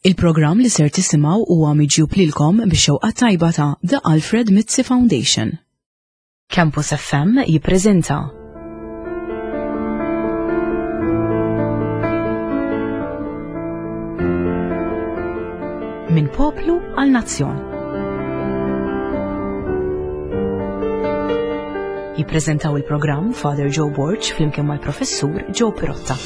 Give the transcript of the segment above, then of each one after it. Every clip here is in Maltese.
Il-programm li ser tisimgħu huwa miġjub lilkom bix-xewqa tajba ta' The Alfred Mizzi Foundation. Campus FM jippreżenta Min poplu għal nazzjon. Jippreżentaw il-programm Father Joe Borch flimkien mal-Professur Joe Pirotta.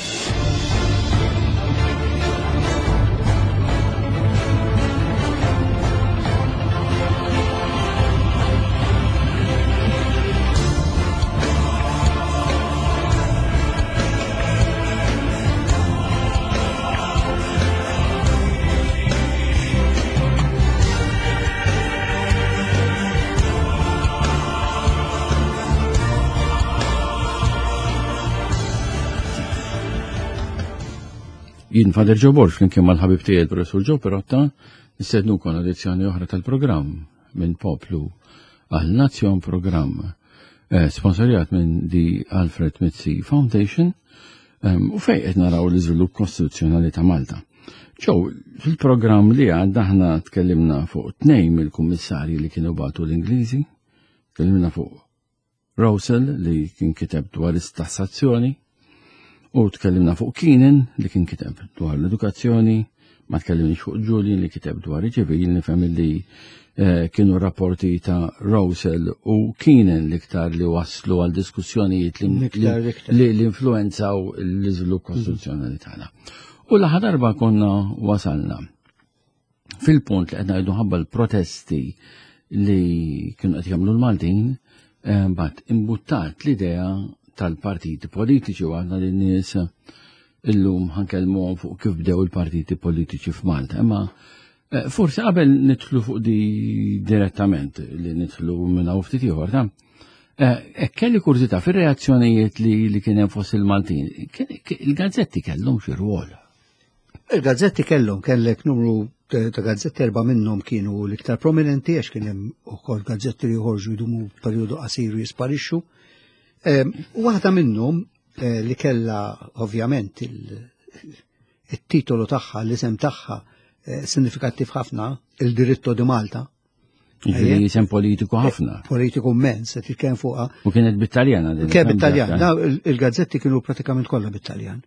Jien Father Joe Borch flimkien mal-ħabib tiegħi il-Professur Joe Pirotta nistednukom edizzjoni oħra tal-programm minn Poplu għal Nazzjon programm sponsorjat minn The Alfred Mizzi Foundation u fejn qed naraw l-iżvilupp kostituzzjonali ta' Malta. Joe, fil-programm li għadda aħna tkellimna fuq tnejn mill-kummissarji li kienu bagħtu l-Ingliżi, tkellimna fuq Rowsell li kien kiteb dwar is-tassazzjoni, u tkellimna fuq Keenan li kien kiteb dwar l-edukazzjoni, ma tkellimniex fuq Julian li kiteb dwar iġibil, nifhem li kienu rapporti ta' Rowsell u Keenan l-iktar li waslu għal diskussjonijiet li influenzaw l-iżvilupp kostituzzjonali tagħna. U l-aħħar darba konna wasalna fil-punt li qed ngħidu ħabba l-protesti li kienu qed jagħmlu l-Maltin, mbagħad imbuttat l-idea tal-partiti politiċi u għandna l-nies illum ħankellmuhom fuq kif bdew il-partiti politiċi f'Malta. Imma forsi qabel nidħlu fuq di direttament li nidħlu minn hawn ftit ieħor kelli kurzità fir-reazzjonijiet li kien hemm fost il-Maltin. Il-gazzetti kellhom xi rwol. Il-gazzetti kellek numru ta' gazzetti 4 minnhom kienu l-iktar prominenti għax kien hemm ukoll gazzetti li joħorġu jdumu perjodu qasir jisparixxu. Waħda minnhom li kellha ovvjament il-titolu tagħha, l-isem tagħha sinifikattiv ħafna, il-Diritto di Malta. Ġifieri isem politiku ħafna. Politiku immens, qed jitkellem fuqha. U kienet bit-Taljan. Kien bit-Taljan, il-gazzetti kienu pratikament kollha bit-Taljan.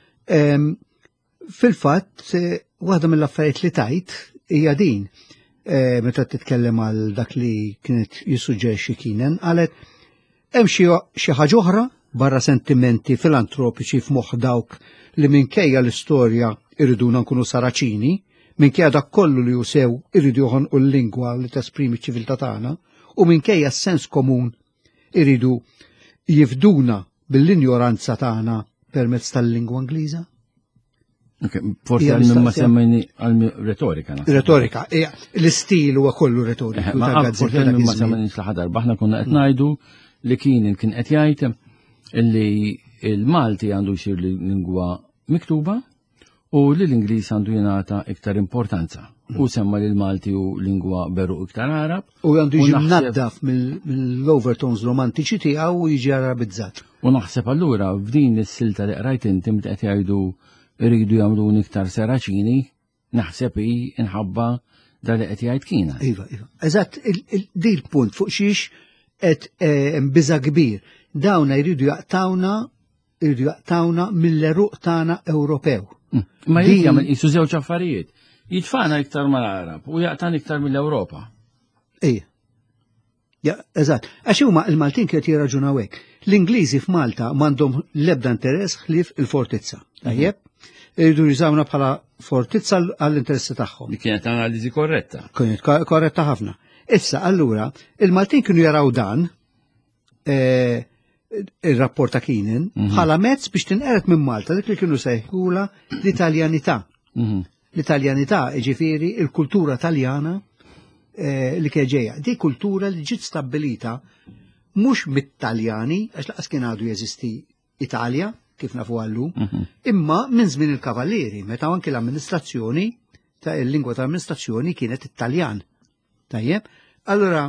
Fil-fatt, waħda mill-affarijiet li tajt hija din meta titkellem għal dak li kienet jissuġġerixxi Keenan, qalet hemm xi ħaġa oħra barra sentimenti filantropiċi f'moħħ dawk li minkejja l-istorja irriduna nkunu Saraċini, minkejja dak kollu li jusew irridu joħonqu l-lingwa li tesprimi ċ-ċiviltà tagħna, u minkejja s-sens komun irridu jifduna bil-injoranza tagħna permezz tal-lingwa Ingliża. Forsi għal-minn ma semmejni għal-retorika. Retorika, l-istil huwa kollu retorika. Forsi għal-minn ma semmejni xlaħadar, baħna konna qed ngħidu li kien qed jgħid li l-Malti għandu jsir lingwa miktuba u li l-Ingliż għandu jingħata iktar importanza. U semma li l-Malti u lingwa beru iktar Arab. U għandu jiġi mnaddaf mill-overtones romantiċi tiegħu u jiġi arabizzat. U naħseb allura f'din is-silta li qrajt inti qed jgħidu iridu jagħmlu iktar Saraċini, naħseb inħabba da li qed jgħid Keenan. Iva. Eżatt, di l-punt fuq xiex qed biża' kbir. Dawna jridu jaqtawna mill-eruq tagħna Ewropew. Ma jagħmel qisu żewġ affarijiet. Jitfana iktar mal-Arab u jaqtan iktar mill-Ewropa. Eżatt. Għax huma l-Maltin kienu jirraġunaw hekk. L-Ingliżi f'Malta m'għandhom l-ebda interess ħlief il-fortizza. Tajjeb? Irridu jużawna bħala fortizza għall-interessi tagħhom. Li kienet analiżi korretta. Kienet korretta ħafna. Issa, allura, il-Maltin kienu jaraw dan, il-rapport ta' Keenan, bħala mezz biex tinqeret minn Malta, dik li kienu sejħula l-Italjanità. L-Italjanità, ġifieri, il-kultura Taljana li kieġeja. Di kultura li ġiet stabbilita mhux mit-Taljani, għax laqas kien għadu jeżisti Italja, kif nafu għallum, imma minn żmien il-kavallieri, meta anke l-amministrazzjoni, il-lingwa tal-amministrazzjoni kienet it-Taljan. Tajjeb, allora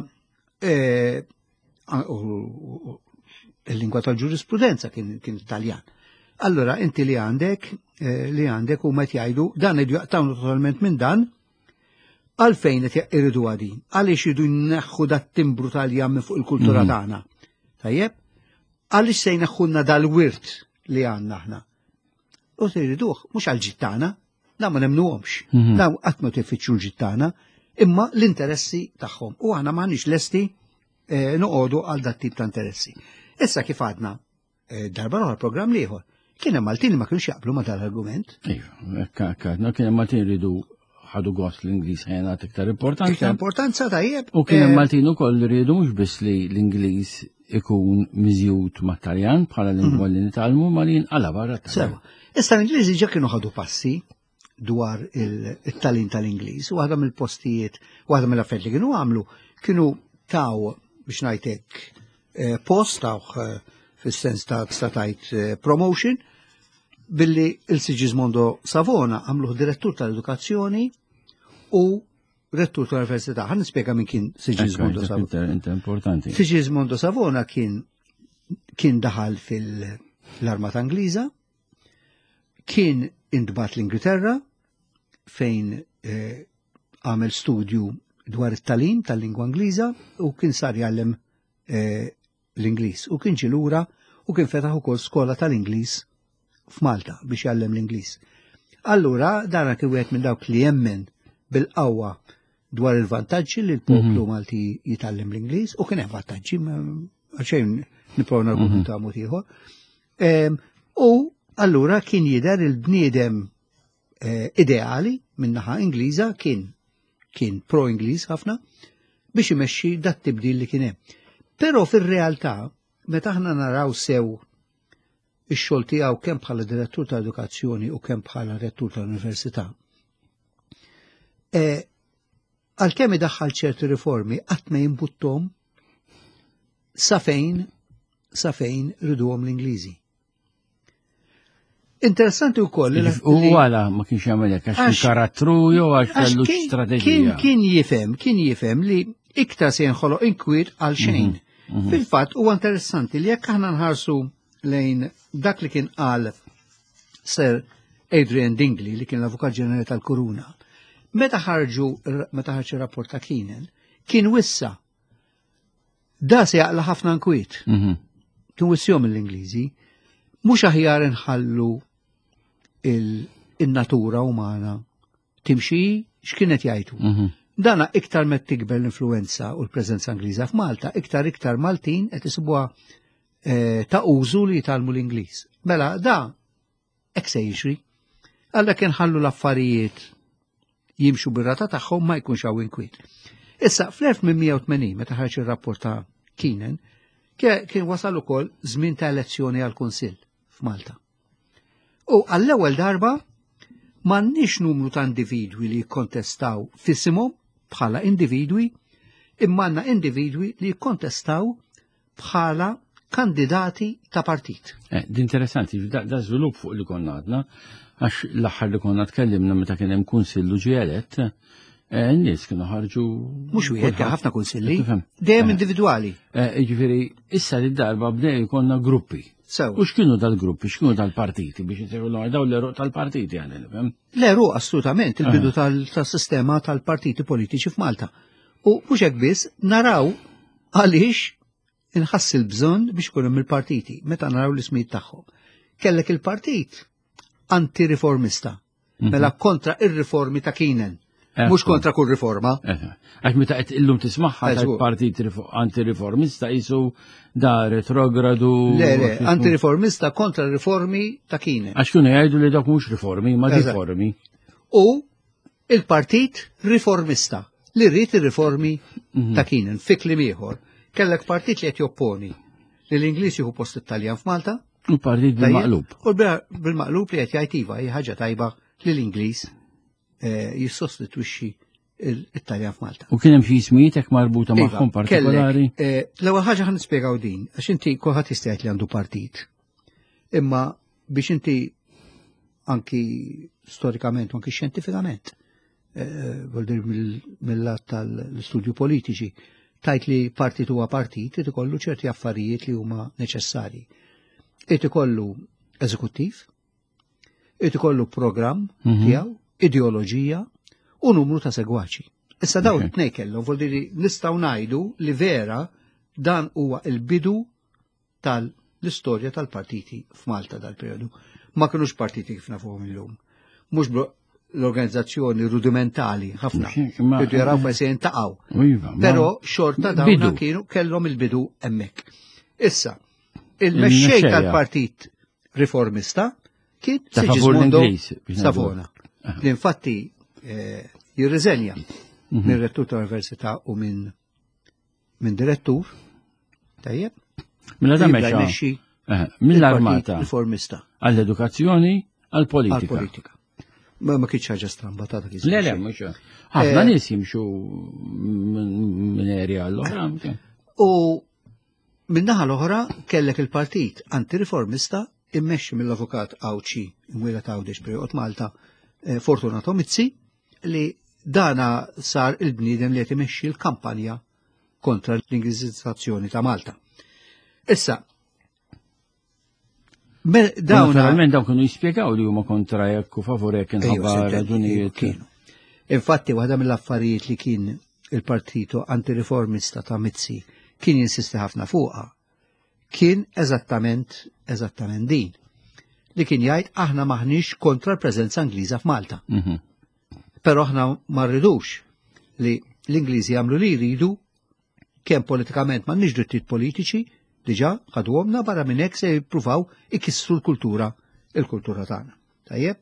il-lingwa tal-ġurisprudenza kien Taljan. Allora, inti li għandek u ma jgħidu dan id jaqtawnu totalment minn dan, għalfejn qed irridu għadin, għaliex irridu jneħħu dat-timbru tal-jam fuq il-kultura tagħna. Tajjeb? Għaliex se jneħħulna dal-wirt li għandna aħna. U se jriduh, mhux għal-ġittana, da ma nemnuhomx. Da qatt ma tiffiċċju l-ġittana, imma l-interessi tagħhom. U aħna m'aħniex lesti noqogħdu għal dat tip ta' interessi. Issa kif għadna darba l programm ieħor. Kien hemm Maltin li ma kienx jaqblu ma dal-argument. Ejja, kien hemm Maltin iridu ħadu gost l-Ingliż ħena iktar importanza. Iktar importanza tajjeb. U kien hemm Maltin ukoll rridu mhux biss li l-Ingliż ikun miżjud mat-Taljan bħala lingwa li nitalmu ma li jinqala barra. Sewa. Issa l-Ingliżi ġa kienu ħadu passi dwar it-talin tal-Ingliż u waħda mill-postijiet, waħda mill-affarijiet li kienu għamlu kienu taw biex ngħidlek post taw fis-sens ta' statajt promotion billi il-Sigismondo Savona għamluh direttur tal-edukazzjoni u rettur tal-Università. Ħan nispjega min kien Sigismondo Savona. Importanti. Sigismondo Savona kien daħal fil-Armata Angliża, kien indbat l-Ingilterra fejn għamel studju dwar it-talim tal-lingwa Angliża u kien sar jgħallem l-Ingliż u kien ġilura u kien fetaħ ukoll skola tal-Ingliż f'Malta biex jgħallem l-Ingliż. Allura dana kien wieħed minn dawk li jemmen bil-qawwa dwar il-vantaġġi li l-poplu Malti jitgħallem l-Ingliż u kien hemm vantaġġi għalxejn nipprova nargumenta mod ieħor. U allura kien jidher il-bniedem ideali min-naħa Ingliża kien pro-Ingliż ħafna biex imexxi dat tibdil li kien hemm. Però fir-realtà meta aħna naraw sew ix-xogħol tiegħu kemm bħala direttur ta' edukazzjoni u kemm bħala rettur tal-Università. Għalkemm idaħħal ċerti riformi qatt ma jimbuttom sa fejn riduhom l-Ingliżi. Interessanti wkoll li u għala ma kienx jagħmel hekk għax karattru jew għax kellu strateġija. Kien jifhem li iktar se jinħoloq inkwiet għal xejn. Fil-fatt huwa interessanti li jekk aħna nħarsu lejn dak li kien qal Sir Adrian Dingley li kien l-Avukat Ġenerali tal-Kuruna. Meta ħarġ ir-rapport ta' kien wissa da se jaqla ħafna nkwiet. Kien wissjom l-Ingliżi mhux aħjar inħallu in-natura umana timxi x'kienet jgħidu. Dana iktar met tikber l-influenza u l-preżenza Ingliża f'Malta, iktar Maltin qed isibuha ta' użu li jitalmu l-Ingliż. Mela da hekk se jiġri. Alla kien ħallu l-affarijiet jimxu bir-rata tagħhom ma jkunx hawn inkwiet. Issa fl-1880 meta ħarġ ir-rapport ta' Keenan kien wasal ukoll żmien ta' elezzjoni għall-Kunsill f'Malta. U għall-ewwel darba m'għandniex numru ta' individwi li jikkontestaw f'isimhom bħala individwi, imma għandna individwi li jikkontestaw bħala kandidati ta' partit. Interessanti, da żvilupp fuq li konna għadna, għax l-aħħar li konna tkellimna meta kien hemm kunsillu ġie elett, n-nies kienu ħarġu. Mhux wieħed kien ħafna kunsilli, dejjem individwali. Jiġifieri issa li darba bdew jkollna gruppi. U x'kienu dal-gruppi, x'kienu dal-partiti biex jisiru dawn l-eruq tal-partiti għal nifhem? L-eruq assolutament, il-bidu tal-sistema tal-partiti politiċi f'Malta. U mhux hekk biss naraw għaliex inħass il-bżonn biex ikun hemm il-partiti meta naraw l-ismijiet tagħhom. Kellek il-partit antiriformista, mela kontra ir-riformi ta' Keenan. Mhux kontra kull riforma. Għax meta qed illum tismaħħa tal-partit antiriformista jisu da retrogradu. Le, antiriformista kontra riformi ta' Keenan. Għax kienu jgħidu li dak mhux riformi, ma riformi. U il-partit riformista li rrid ir-riformi ta' Keenan fi kliem ieħor. Kellek partit li qed jopponi li l-Ingliż jieħu post it-Taljan f'Malta. U partit bil-maqlub. U bil-maqlub li qed jgħid iva hija ħaġa tajba li l-Ingliż jissostitwixxi il-Taljan f'Malta. U kien hemm xi ismijiet hekk marbuta magħhom partikolari? L-ewwel ħaġa ħan nispjegaw din, għax inti kulħadd jista' jgħid li għandu partit. Imma biex inti anki storikament u anki xjentifikament, voldir mill-lat tal-studju politiċi, tajt li partit huwa partit, irid ikollu ċerti affarijiet li huma neċessarji. Irid ikollu eżekuttiv, irid ikollu programm tiegħu, ideoloġija u numru ta' segwaċi. Issa dawn it-tnejn kellhom, vuol dire nistgħu ngħidu li vera dan huwa l-bidu tal-istorja tal-partiti f'Malta dal-perjodu. Ma kinux partiti kif nafuhom illum. Mhux l-organizzazzjoni rudimentali ħafna. Bidu jaraw fejn jintaqgħu. Però xorta dawn kienu kellhom il-bidu hemmhekk. Issa, il-mexxej tal-Partit Riformista kien Sigismondo Savona. Li infatti jirriżenja minn rettur tal-Università u minn direttur. Tajjeb? Mill-armata riformista. Għall-edukazzjoni, għall-politika. Ma kienx ħaġa strambatata kif. Le, mhux. Ħafna nies jimxu minn erja l-oħra. U min-naħa l-oħra kellek il-partit antiriformista immexxi mill-avukat Awċi imwiela ta' Għawdex perjoqgħod Malta Fortunato Mizzi li dana sar il-bniedem li qed imexxi l-kampanja kontra l-Ingliżizzazzjoni ta' Malta. Issa, naturalment dawn kienu jispjegaw li huma kontra jekk u favur jekk inħabba raġunijiet. Infatti, waħda mill-affarijiet li kien il-partito antiriformista ta' Mizzi kien jinsisti ħafna fuqha, kien eżattament din. Li kien jgħid aħna maħniex kontra l-preżenza Ingliża f'Malta. Però aħna ma rridux li l-Ingliżi jagħmlu li jridu kemm politikament m'għandniex drittijiet politiċi diġà ħadhomna barra minn hekk se jippruvaw ikissru l-kultura tagħna. Tajjeb?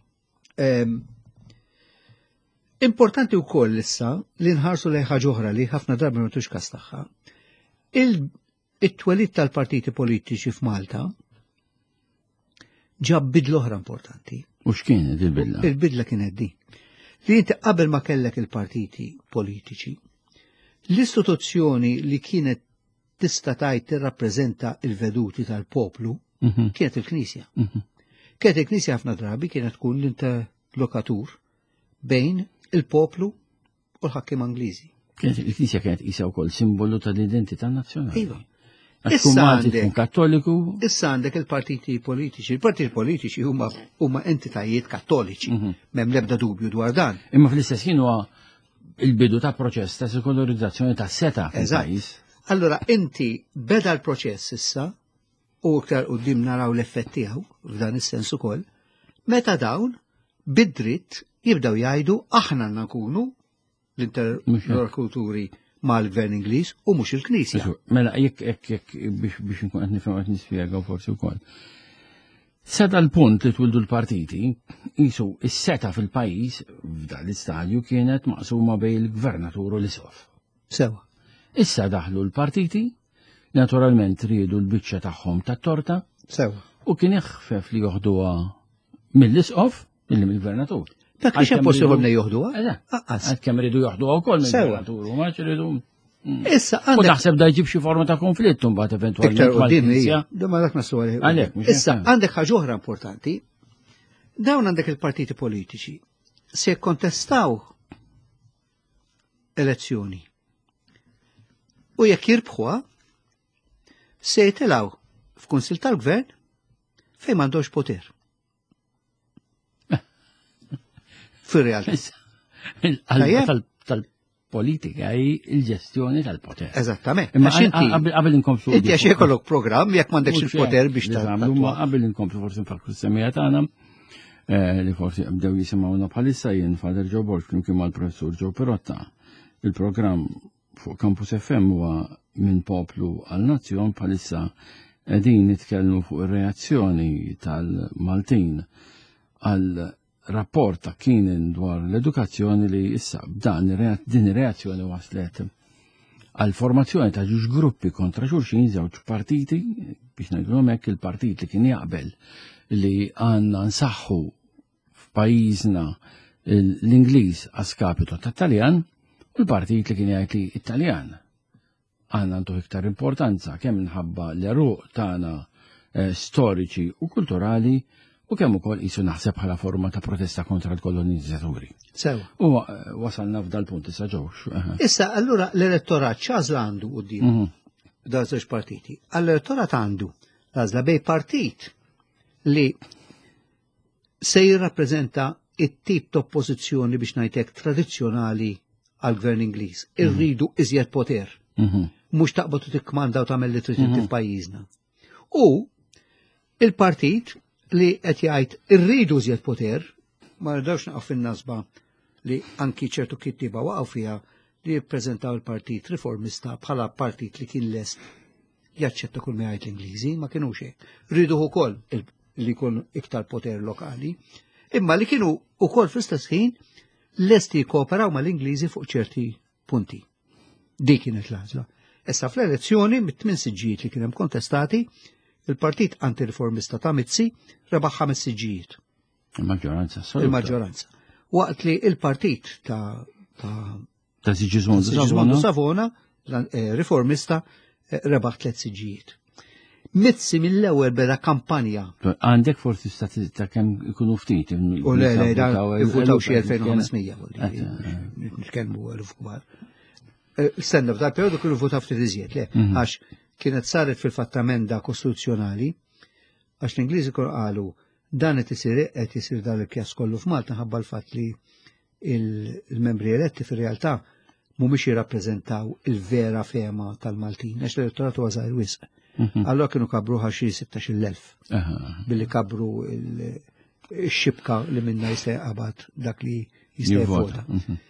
Importanti wkoll issa li nħarsu lejn ħaġa oħra li ħafna drabi ma tux każ tagħha. It-twelid tal-partiti politiċi f'Malta ġab bidla oħra importanti. U x'kienet il-bidla? Il-bidla kienet din. Li inti qabel ma kellek il-partiti politiċi, l-istituzzjoni li kienet tista' tgħid tirrappreżenta l-veduti tal-poplu kienet il-Knisja. Kienet il-Knisja ħafna drabi kienet tkun l-interlokatur bejn il-poplu u l-ħakkim Angliżi. Il-Knisja kienet qisha wkoll simbolu tal-identità nazzjonali. Iva. Issa għandek il-partiti politiċi. Il-partiti politiċi huma entitajiet kattoliċi. M'hemm l-ebda dubju dwar dan. Imma fl-istess ħin huwa il-bidu ta' proċess ta' sekolarizzazzjoni ta' seta' fil-pajjiż. Allora, inti beda l-proċess issa, u iktar qudiem naraw l-effett tiegħu f'dan is-sens ukoll, meta dawn bid-dritt jibdew jgħidu aħna nkunu l-interlokuturi mal-Gvern Ingliż u mhux il-Knisja. Mela jekk biex nkun qed nifhem qed nispjega forsi wkoll. Seta l-punt li twildu l-partiti, jisu is-seta fil-pajjiż f'dan l-istadju kienet maqsuma bejn il-gvernatur u l-isqof. Sewa. Issa daħlu l-partiti, naturalment riedu l-biċċa tagħhom tat-torta. Sewa. U kien iħfef li joħduha mill-isqof mill-gvernatur. Dak li xemm possibbli li joħduha? Għad kemm iridu joħduha wkoll mill-gvernatur u ma iridu. Issa u naħseb da jġib xi forma ta' konflitt mbagħad eventwalment mal-Knisja. Issa għandek ħaġa oħra importanti. Dawn għandek il-partiti politiċi se kontestaw elezzjoni. U jekk jirbħuha se jitilgħu f'kunsil tal-gvern fejn m'għandhomx poter. Fir-realtà. Politika hi il-ġestjoni tal-poter. Eżattament. Imma qabel inkomplu. Inti għax ikollok programm jekk m'għandekx il-poter biex tagħmlu. Ma qabel inkomplu forsi nfakru s-semmija tagħna li forsi bdew jisimgħuna bħalissa jien Father Joe Borg flimkien mal-Professur Joe Perotta. Il-programm fuq Campus FM huwa minn poplu għal nazzjon bħalissa qegħdin nitkellmu fuq ir-reazzjoni tal-Maltin għal rapport ta' Keenan dwar l-edukazzjoni li issa b'dan din ir-reazzjoni waslet għal formazzjoni ta' ġuġ gruppi kontra xulxin żewġ partiti biex ngħidulhom hekk il-partit li kien jaqbel li għandna nsaħħu f'pajjiżna l-Ingliż għaskapitu tat-Taljan u l-partit li kien jgħid li Italjan għandna ntuħ iktar importanza kemm minħabba l-eruq tagħna storiċi u kulturali u kemm ukoll qisu naħseb bħala forma ta' protesta kontra l-kolonizzaturi. Sewa. U wasalna f'dal punt issa ġewx. Issa allura l-elettorat x'għażla għandu quddiem dawn żewġ partiti. Għall-elettorat għandu għażla bej partit li se jirrappreżenta it-tip ta' oppożizzjoni biex ngħidlek tradizzjonali għall-Gvern Ingliż. Irridu iżjed poter. Mhux taqbad u tikkmanda u tagħmel li trid f'pajjiżna. U il-partit li qed jgħid irridu iżjed poter, ma rridawx naqgħu fin-nasba li anki ċertu kittiba waqgħu fiha li jippreżentaw il-Partit Riformista bħala partit li kien lest jaċċetta kull ma jgħid l-Ingliżi, ma kinux hekk. Rridu wkoll li jkun iktar poter lokali, imma li kienu wkoll fl-istess ħin lesti jikkooperaw mal-Ingliżi fuq ċerti punti. Dik kienet l-għażla. Issa fl-elezzjoni mit-8 siġġijiet li kien hemm kontestati, il-Partit Antiriformista ta' Mizzi rebaħ 5 siġġijiet. Il-maġġoranza. Il-maġġoranza. Waqt li il-Partit ta' Sigismondo Savona, riformista, rebaħ 3 siġġijiet. Mizzi mill-ewwel beda kampanja. Għandek forsi statistika kemm ikunu ftit. U le, votaw xi 2500 nitkellmu eluf kbar. Stenna f'dal periodu kienu votaw ftit iżjed, le, għax kienet saret fil-fattament kostituzzjonali, għax l-Ingliżi qalu dan qed isir dan il-kjas kollu f'Malta ħabba l-fatt li il-membri eletti fir-realtà mhumiex jirrappreżentaw il-vera fema tal-Maltin, għax l-elettorat huwa żgħir wisq. Allora kienu kabruħa xi 16,000 billi kabru il-xibka li minna jista' jaqbad dak li jista' jvota.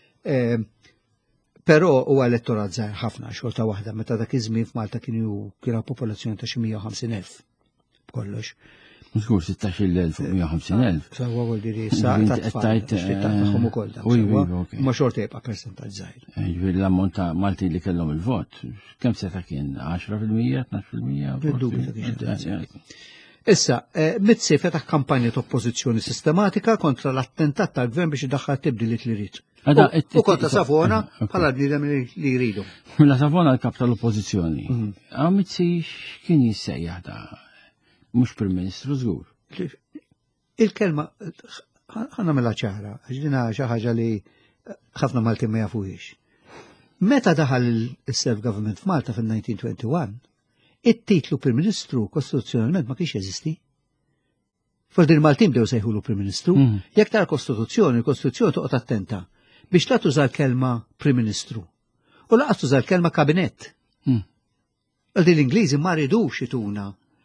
Però huwa elettorat żgħir ħafna xorta waħda meta dak iż-żmien f'Malta kienu popolazzjoni ta' xi 150,000 b'kollox. Żgur 16,000 fuq 150,000. Sawa vuol dire sa tagħhom ukoll dak. Ma xorta jibqa' persentaġġ żgħir. Ġifieri l-ammont ta' Malti li kellhom il-vot, kemm seta' kien 10%, 12%? Issa, Mizzi fetaħ kampanja ta' oppożizzjoni sistematika kontra l-attentat tal-gvern biex idaħħal tibdiliet li jrid. U kontra Savona bħala bniedem li jridu. Mela Savona l-kap tal-oppożizzjoni. Mizzi x'kien jissejjaħ da? Mux Prim-Ministru żgur. Il-kelma ħanna mela ċara, ġdina xi ħaġa li ħafna Malti ma jafuhiex. Meta daħal il-self-government f'Malta fil-1921, it-titlu Prim-Ministru kostituzzjonalment ma kienx jeżisti. Fordi il-Maltin bdew sejħulu Prim-Ministru, jekk tara l-Kostituzzjoni toqgħod attenta biex la tuża l-kelma Prim-Ministru. U laqas tuża l-kelma Kabinett. Għaldi l-Ingliżi ma ridux ituna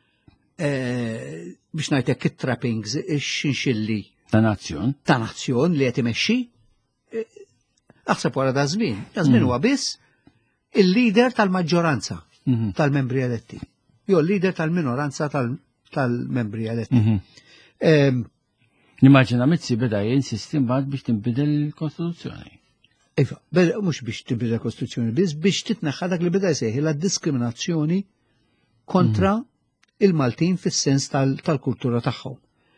biex ngħidlek kit-trappings ix-xinxilli ta' nazzjon li qed imexxi. Aħseb wara da żmien huwa biss il-lider tal-maġġoranza tal-membri eletti. Jew il-lider tal-minoranza tal-membri eletti. Nimmaġina Mizzi beda jinsisti mbagħad biex tinbidel il-Kostituzzjoni. Iva, mhux biex tinbidel il-Kostituzzjoni biss biex titneħħa dak li beda jsejħi la-diskriminazzjoni kontra il-Maltin fis-sens tal-kultura tagħhom.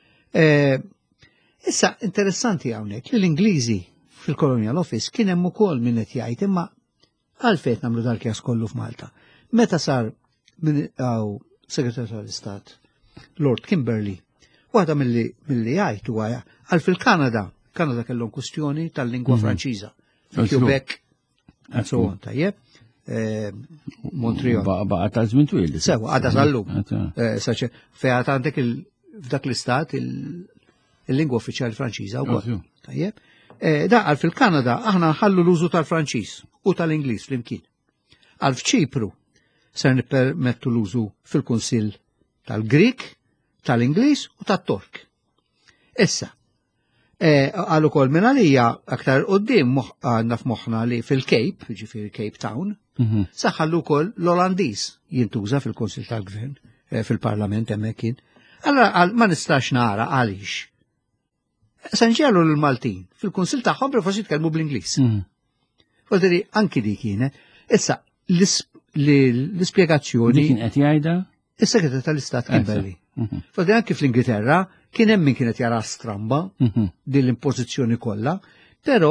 Issa interessanti hawnhekk li l-Ingliżi fil-Colonial Office kien hemm ukoll min qed jgħid imma għalfejn nagħmlu dal-kjas kollu f'Malta. Meta sar Segretarju tal-Istat Lord Kimberley, waħda milli jgħid huwa għal fil-Kanada kellhom kwistjoni tal-lingwa Franċiża. Quebec and so on, tajjeb. Montreal. Baqa ta' żmien twil. Sewa, għadha tal-lum. Fejn għandek f'dak l-istat il-lingwa uffiċjali Franċiża wkoll. Tajjeb. Daqal fil-Kanada aħna nħallu l-użu tal-Franċiż u tal-Ingliż flimkien. Għal f'Ċipru ser nippermettu l-użu fil-Kunsill tal-Grik, tal-Ingliż u tat-Tork. Issa, għal ukoll minn għalija aktar qudiem għandna f'moħħna li fil-Cape, ġifieri Cape Town, saħħallu wkoll l-Olandiż jintuża fil-Kunsill tal-Gvern, fil-Parlament hemmhekk kien. Allora ma nistax nara għaliex. Se nġelu l-Maltin fil-Kunsill tagħhom forsi jitkellmu bl-Ingliż. Forsi anki di kienet. Issa l-ispjegazzjoni kien qed jgħidha is-Segretarju tal-Istat Kimberley. Forsi anki fl-Ingilterra kien hemm min kienet jara stramba din l-impożizzjoni kollha, però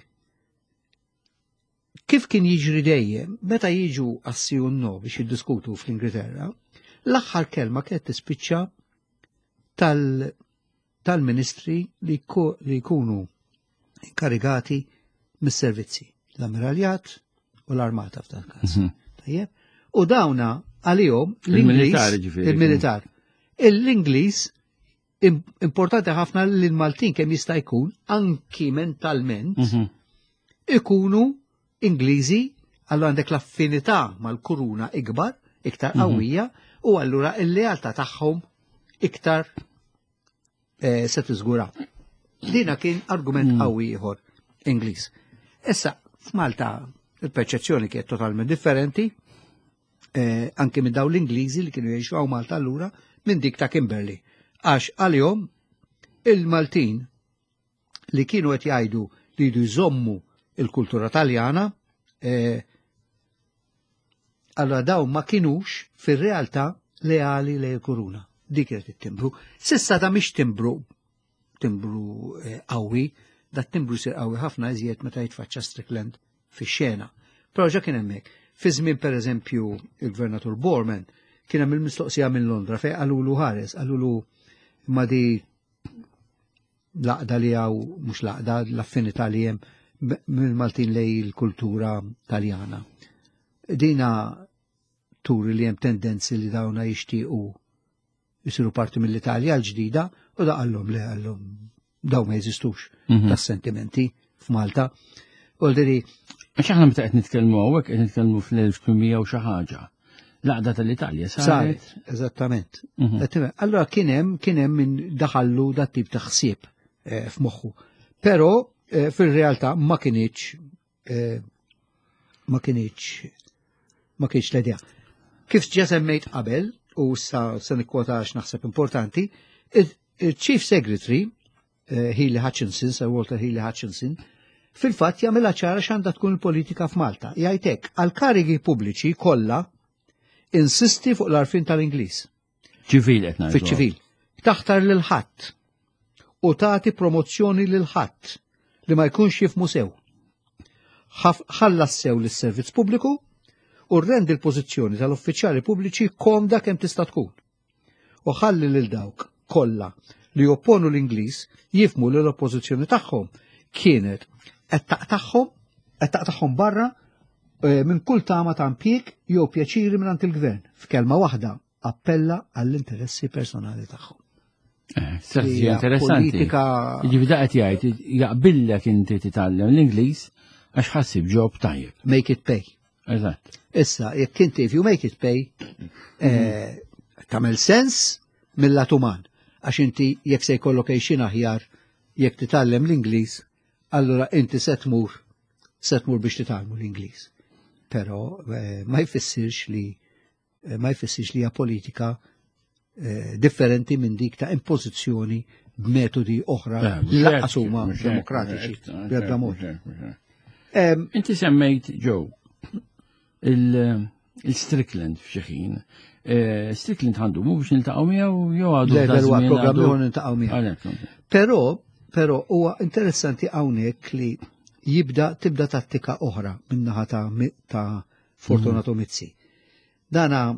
kif kien jiġri dejjem, meta jiġu assi u no biex jiddiskutu fl-Ingilterra, l-aħħar kelma kienet tispiċċa tal-ministri li jkunu inkarigati mis-servizzi, l-Amiraljat u l-Armata f'dan każ. U dawna għalihom l-Ingliż, il-militar. L-Ingliż importanti ħafna li l-Maltin kemm jista' jkun anki mentalment ikunu Ingliżi, allura għandek l-affinità mal-kuruna ikbar, iktar qawwija, u allura l-lealtà tagħhom iktar se tiżgura. Dina kien argument qawwi ieħor Ingliż. Issa f'Malta il-perċezzjoni kienet totalment differenti, anke minn dawn l-Ingliżi li kienu jgħixu hawn Malta allura minn dik ta' Kimberley. Għax għalihom il-Maltin li kienu qed jgħidu li jdu jżommu il-kultura Taljana, allora dawn ma kienux fir-realtà leali lejn il-kuruna. Dik kienet it-timbru. Sissa da mhix timbru qawwi, da timbru sir qawwi ħafna iżjed meta jitfaċċa Strickland fix-xena. Però ġa kien hemmhekk. Fi żmien pereżempju il-Gvernatur Borman kien hemm il-mistoqsija minn Londra fejn qalulu ħares, qalulu ma di laqda li hawn mhux laqda l-affinità li hemm mill-Maltin lej il-kultura Taljana. Dina turi li hemm tendenzi li dawna jixtiequ jisiru parti mill-Italja l-ġdida u da għallhom le għallhom daw ma jeżistux tas-sentimenti f'Malta. Olderi. Għax aħna meta qed nitkellmu hawnhekk qed nitkellmu fl-1800 u xi ħaġa. Laqda tal-Italja saret. Eżattament. Allora kien hemm min daħallu dat tip ta' ħsieb f'moħħu. Però fil-realtà ma kienx l-idea. Kif ġa semmejt qabel, u se nikkwotax naħseb importanti, il-Chief Secretary Healy Hutchinson, Sir Walter Healy Hutchinson, fil-fatt jagħmilha ċara x'għandha tkun il-politika f'Malta. Jgħid hekk, għall-karigi pubbliċi kollha insisti fuq l-arfin tal-Ingliż. ċivil qed ngħidu. Fiċ-ċivil. Taħtar lil ħadd u tagħti promozzjoni lil ħadd li ma jkunx jifmu sew. Ħallas sew lis-servizz pubbliku u rrendi l-pożizzjoni tal-uffiċjali pubbliċi komda kemm tista' tkun. U ħalli lil dawk kollha li jopponu l-Ingliż jifmu li l-oppożizzjoni tagħhom kienet qed taqtaħħom barra minn kull tama ta' impjieg jew pjaċiri mingħand il-gvern. F'kelma waħda appella għall-interessi personali tagħhom. Strategija interessanti. Ġibda qed jgħid jaqbillek inti titgħallem l-Ingliż għax ħassib ġob tajjeb. Make it pay. Eżatt. Issa, jekk inti if you make it pay, tagħmel sens mill-lat uman. Għax inti jekk se jkollok għejxin aħjar jekk titgħallem l-Ingliż, allura inti se tmur biex titgħallmu l-Ingliż. Però ma jfissirx li hija politika differenti minn dik ta' impożizzjoni b'metodi oħra li laqqas huma demokratiċi b'ebda mod. Inti semmejt Joe il-Strickland f'xi ħin. Strickland għandu mhux niltaqgħu miegħu jew għadu programm niltaqgħu miegħu. Però huwa interessanti hawnhekk li tibda tattika oħra min-naħa ta' Fortunato Mizzi. Dana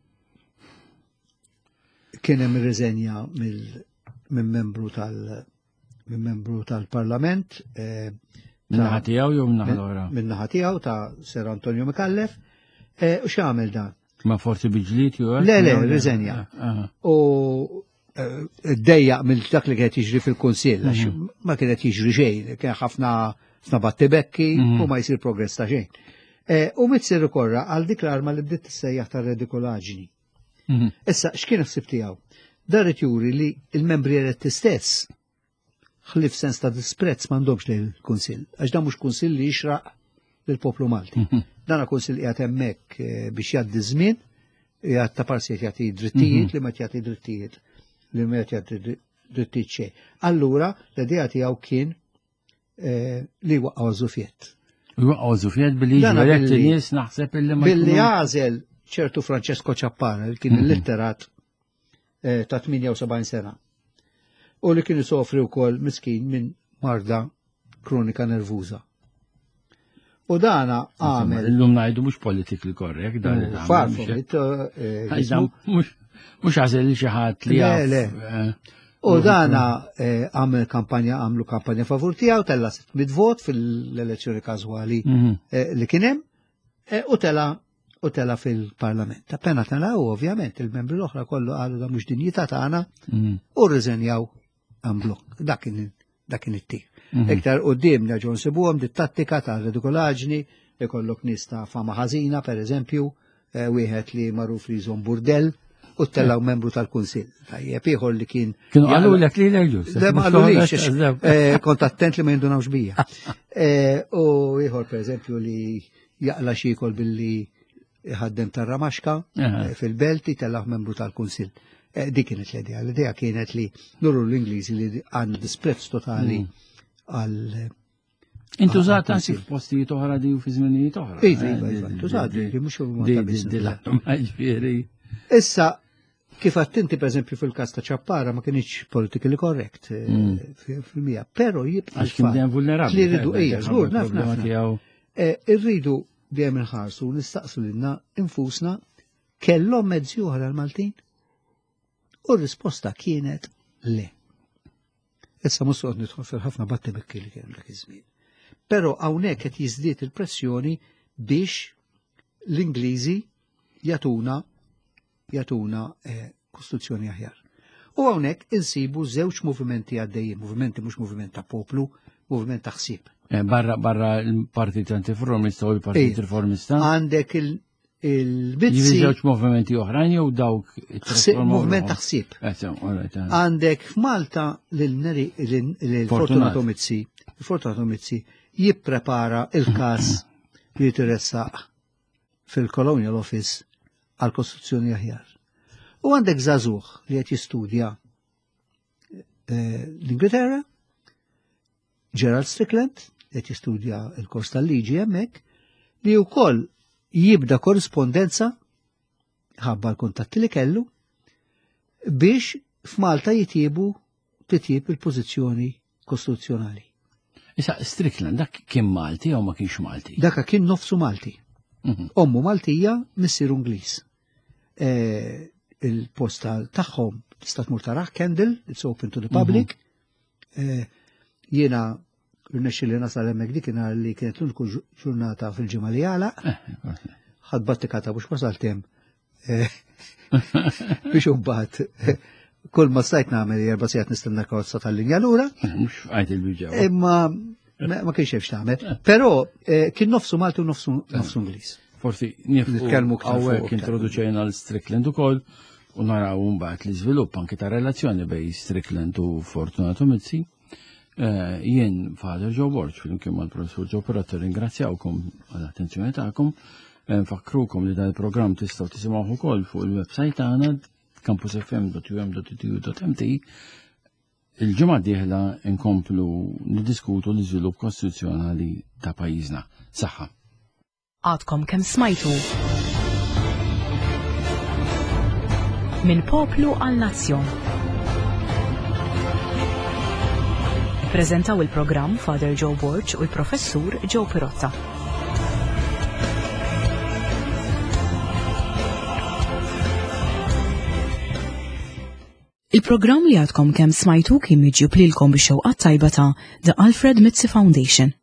kien hemm irriżenja minn membru tal-Parlament min-naħa tiegħu jew min-naħa l-oħra? Min-naħa tiegħu ta' Ser Antonio Mikallef u x'għamel dan? Ma forsi biġliet jew Le, riżenja. U ddejjaq mill dak li kienet jiġri fil-Kunsill għax ma kienet jiġri xejn, kien ħafna battibekki u ma jsir progress ta' xejn. U Mizzi rikorra għal dik l-arma li bdiet tissejjaħ ta' redikolaġni. Issa, x'kien ħsib tiegħu? Daret juri li l-membri eletti stess ħlif sens ta' disprezz m'għandhomx lejn il-Kunsill, għax dan mhux Kunsill li jixraq lill-poplu Malti. Dan Kunsill qiegħed hemmhekk biex jgħaddi żmien, qiegħed ta' parsijiet jagħti drittijiet li ma jagħti drittijiet li ma jagħti drittijiet xejn. Allura l-idea tiegħu kien li waqqgħu żufjett. Waqqgħu żufjett billi jiġu nies naħseb illi ma billi għażel ċertu Francesco Ciappana li kien il-litterat ta' 78 sena u li kien isofri wkoll miskin minn marda kronika nervuża. U dana għamel. Illum ngħidu mhux politically correct dan. Mhux għażel li xi ħadd li jaf. U dana għamlu kampanja favur tiegħu tella 600 vot fil-elezzjoni każwali li kien hemm u tela u tela fil-Parlament. Appena tela u ovvjament il-membri l-oħra kollu qalu da mhux dinjità tagħna u rriżenjaw blok. Dak kien it-tir. Iktar quddiem ġew nsibuhom dit-tattika tal-redikolaġni, ikollok nies ta' fama ħażina pereżempju, wieħed li magħruf li jżomm burdell u tellaw membru tal-Kunsill. Tajjeb ieħor li kien. Kienu qalulek li l-ġus. Le ma qalulix, kont attent li ma jindunawx bija. U ieħor pereżempju li jaqla xi jkol billi ħaddem tar-Ramaxka fil-Belti tellaw membru tal-Kunsill. Dik kienet l-idea. L-idea kienet li nurru l-Ingliżi li għandu disprezz totali għal. Intużat ansi f'postijiet oħra di u fi żminijiet oħra. Intużat, mhux Issa, kif attinti per eżempju fil-kas ta' Ċappara ma kienx politically correct fil-mija, però jibqa' għax kien dejjem vulnerabbli. Li rridu żgur naf. Irridu dejjem inħarsu nistaqsu lilna infusna kellhom mezzi oħra l-Maltin? U r-risposta kienet le. Issa mhux qed nidħol fil-ħafna battibekki li kien dak iż-żmien. Però hawnhekk qed jiżdied il-pressjoni biex l-Ingliżi jagħtuna kostituzzjoni aħjar. U hawnhekk insibu żewġ movimenti għaddejjin, movimenti mhux moviment ta' poplu, moviment ta' ħsieb. Barra l-Partit Antiformista u l-Partit Riformista. Għandek il-bizzi. Żewġ movimenti oħrajn jew dawk moviment ta' ħsieb. Għandek f'Malta l-Fortunato Mizzi. Il-Fortunato Mizzi jipprepara il-każ li jitressaq fil-Colonial Office għal-Kostituzzjoni aħjar. U għandek Żagħżugħ li qed jistudja l-Ingilterra, Gerald Strickland, li qed jistudja l-kors tal-liġi hemmhekk, li wkoll jibda korrispondenza ħabba l-kuntatti li kellu biex f'Malta titjib il-pożizzjoni kostituzzjonali. Issa Strickland dak kien Malti jew ma kienx Malti? Dak kien nofsu Malti. Ommu Maltija missieru Ingliż. Il-posta tagħhom tista' tmur taraħ Kendal, it's open to the public. Jiena rnexxi li nasal hemmhekk dik li kienet l-uniku ġurnata fil-ġimgħa li għalaq. Ħadd battikata mhux wasalt hemm. Biex imbagħad kull ma stajt nagħmel 4 sigħat nistenna karozza tal-linja lura. Mhux għajt il-biġa. Imma ma kienx hemm x'tagħmel. Però kien nofsu Malti u nofsu Ingliż. Forsi nitkellmu hawnhekk introduċejna l-Strickland ukoll u naraw mbagħad l-iżvilupp anke ta' relazzjoni bejn Strickland u Fortunato Mizzi. Jien Father Joe Borg flimkien mal-Professur Joe Pirotta ringrazzjawkom għall-attenzjoni tagħkom. Nfakkrukom li dal-programm tistgħu tisimgħuh ukoll fuq il-website tagħna campusfm.um.edu.mt. Il-ġimgħa d-dieħla nkomplu niddiskutu l-iżvilupp kostituzzjonali ta' pajjiżna. Saħħa. Għadkom kemm smajtu minn poplu għal nazzjon. Ippreżentaw il-programm Father Joe Borg u l-Professur Joe Pirotta. Il-programm li għadkom kemm smajtu kien miġjub lilkom bix-xewqat tajba ta' The Alfred Mizzi Foundation.